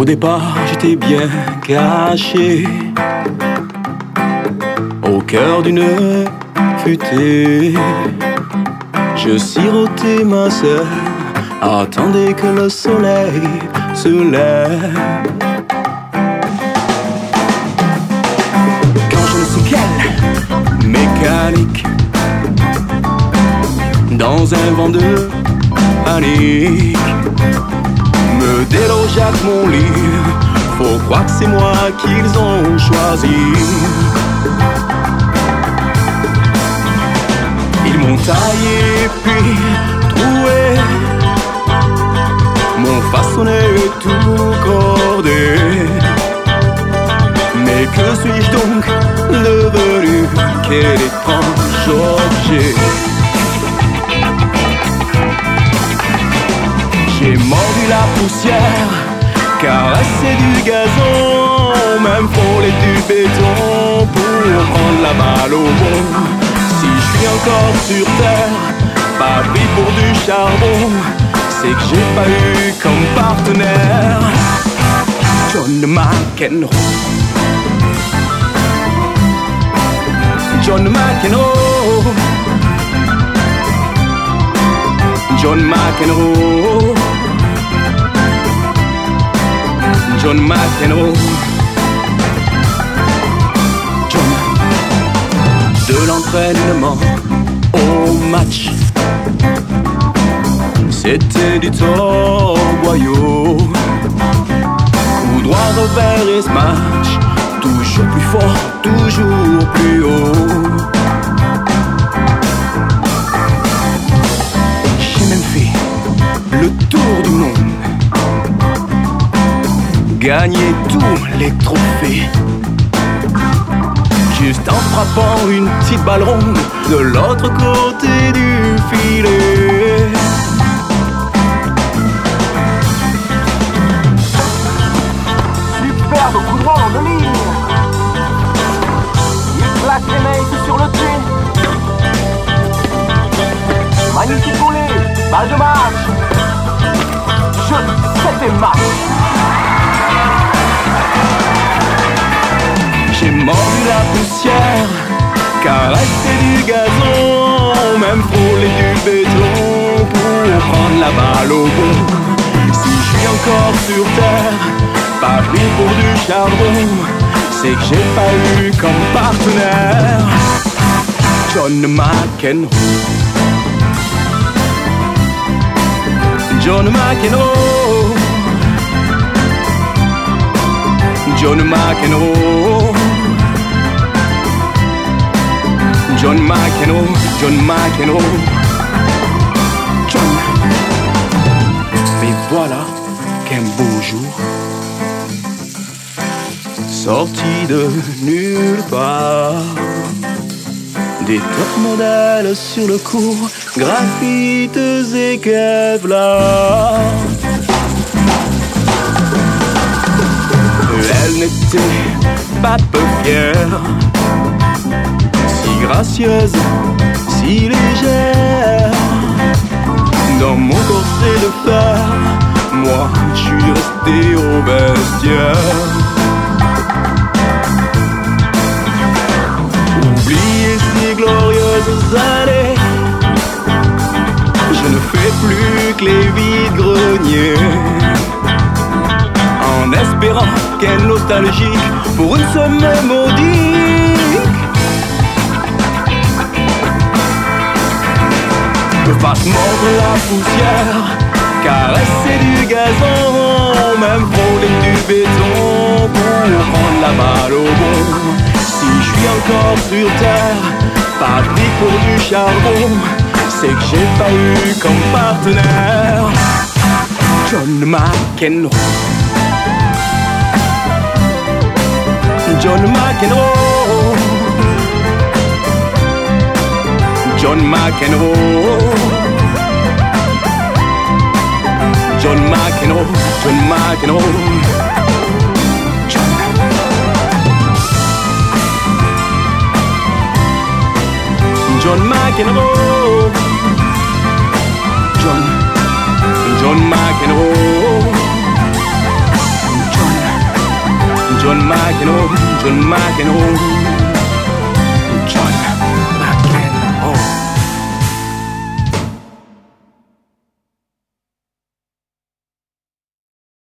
Au départ, j'étais bien caché au cœur d'une futée. Je sirotais ma sœur, attendais que le soleil se lève. Quand je ne sais quelle mécanique, dans un vent de panique, me déloge à mon lit. Faut croire que c'est moi qu'ils ont choisi. Ils m'ont taillé puis troué, m'ont façonné tout cordé. Mais que suis-je donc devenu? Quel étrange objet. J'ai mordu la poussière, caressé du gazon, même frôlé du béton pour prendre la balle au bon. Si je suis encore sur terre, pas pris pour du charbon, c'est que j'ai pas eu comme partenaire John McEnroe. John McEnroe. John McEnroe. John McEnroe. John. De l'entraînement au match, c'était du torboyau. Coup droit, revers et smash, toujours plus fort, toujours plus haut. J'ai même fait le tour du monde, gagné tous les trophées, juste en frappant une petite balle ronde de l'autre côté du filet. Superbe coup droit en deux lignes. Il plaque les mains sur le tee. Magnifique volée, balle de match. C'était match. J'ai mordu la poussière, caressé du gazon, même frôlé du béton pour prendre la balle au bon. Si je suis encore sur terre, pas pris pour du charbon, c'est que j'ai pas eu comme partenaire John McEnroe. John McEnroe. John McEnroe. John McEnroe. John McEnroe. John. Mais voilà qu'un beau jour, sorti de nulle part, des top modèles sur le cours, graphites et Kevlar. Elle n'était pas peu fière, si gracieuse, si légère. Dans mon corset de fer, moi je suis resté au vestiaire. Oubliez ces glorieuses années, je ne fais plus que les vides-greniers, en espérant qu'elle nostalgique pour une semaine maudite me fasse mordre la poussière, caresser du gazon, même frôler du béton pour prendre la balle au bon. Si je suis encore sur terre, pas pris pour du charbon, c'est que j'ai pas eu comme partenaire John McEnroe. John McEnroe. John McEnroe. John McEnroe. John McEnroe. John McEnroe. John McEnroe. John McEnroe, John McEnroe.